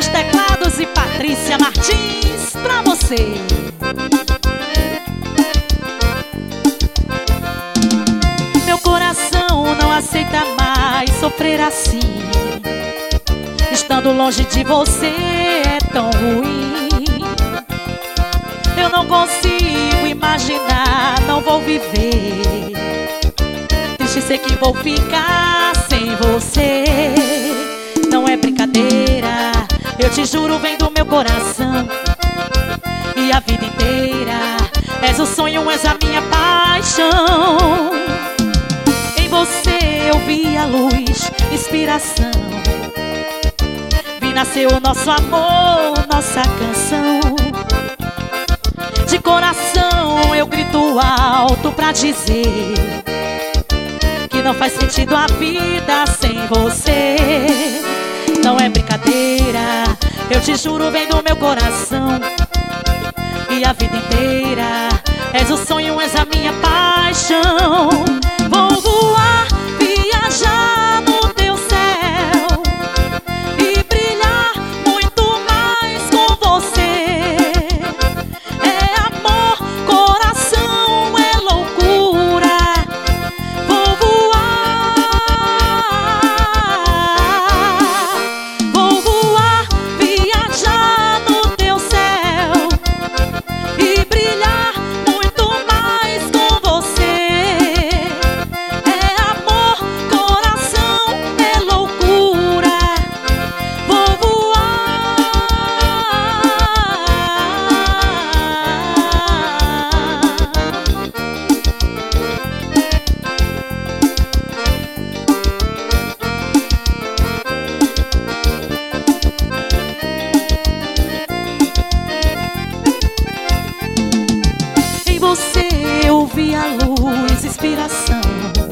nos teclados e Patrícia Martins pra você. Meu coração não aceita mais sofrer assim. Estando longe de você é tão ruim. Eu não consigo imaginar, não vou viver. Triste sei que vou ficar sem você. Não é brincadeira, eu te juro, vem do meu coração. E a vida inteira és o sonho, és a minha paixão. Em você eu vi a luz, inspiração. Vi nascer o nosso amor, nossa canção. De coração eu grito alto pra dizer que não faz sentido a vida sem você. Não é brincadeira, eu te juro, vem do meu coração. E a vida inteira és o sonho, és a minha paixão. Vou voar, viajar no teu céu e brilhar muito mais com você. É amor, coração, é loucura. Vou voar, viajar no teu céu e brilhar muito mais com você. É amor, coração, é loucura. Vou voar. Em você eu vi a luz, inspiração.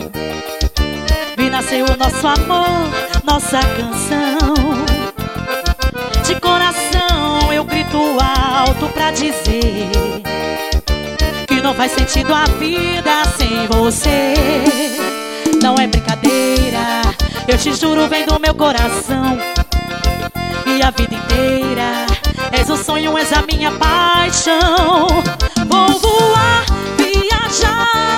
Vi nascer o nosso amor, nossa canção. De coração eu grito alto pra dizer que não faz sentido a vida sem você. Não é brincadeira, eu te juro, vem do meu coração. E a vida inteira és o sonho, és a minha paixão. Vou voar, viajar